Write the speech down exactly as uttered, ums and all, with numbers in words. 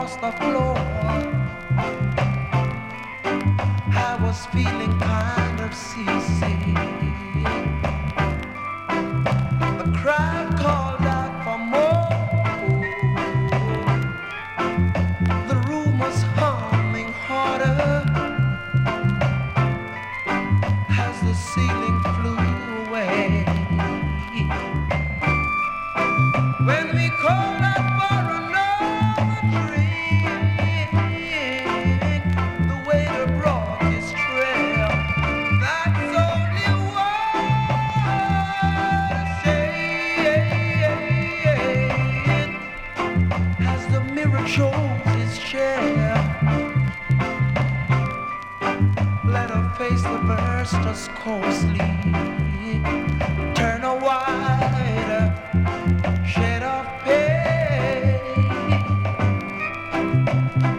across the floor. I was feeling kind of seasick. The crowd called out for more. The room was humming harder as the ceiling flew away. When we called out for another drink, the waiter brought his trail. That's only what I say. As the mirror chose his chair, let her face the burst us coarsely. Turn a wider shade of pale.